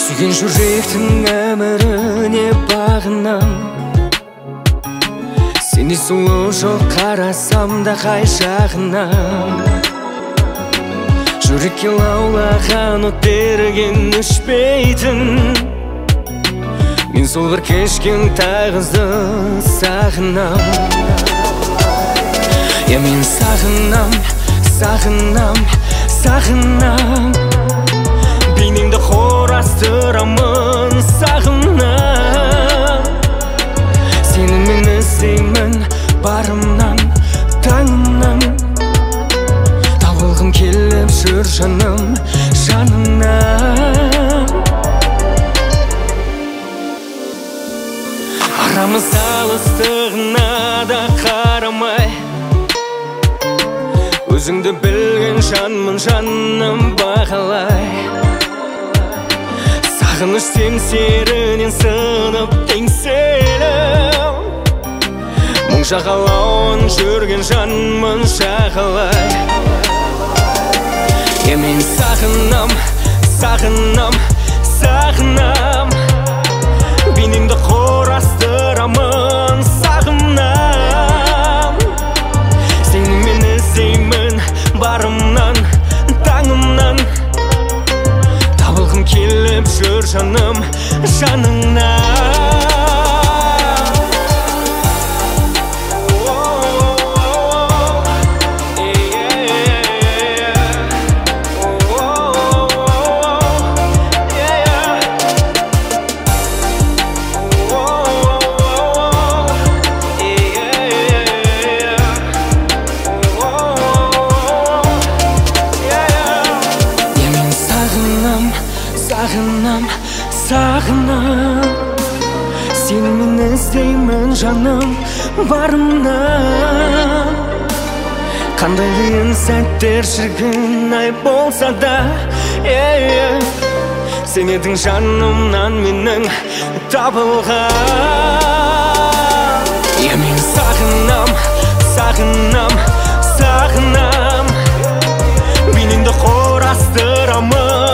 Сүйген жүректің өміріне бағынам. Сені сұлу жоқ қарасам да қай жағынан. Жүрекке лаулаған от берген өшпейтін. Мен сол бір кешкен тағызды сағынам. Мен сағынам, сағынам, сағынам. Бейнеңді құрастырамын, сағынам. Сені мен іздеймін барымнан, таңымнан. Табылғым келіп жүр жаным, жанымнан. Арамыз алыстығына да қарамай, өзіңді білген жанмын, жаным бағалай. Сағыныш семсерінен сынып теңселіп, мұң жағалауын жүрген жанмын жағалай. Мен сағынам, сағынам, сағынам. Бейнеңді құрастырамын, сағынам. Сені мен іздеймін барымнан, таңымнан. Табылғым келіп жүр жаным, жаныңнан. Сағынам, сағынам. Сені мен іздеймін жаным барымнан. Қандай қиын сәттер шіркін ай болса да, сен едің жанымнан менің табылған. Мен сағынам, сағынам, сағынам. Бейнеңді құрастырамын,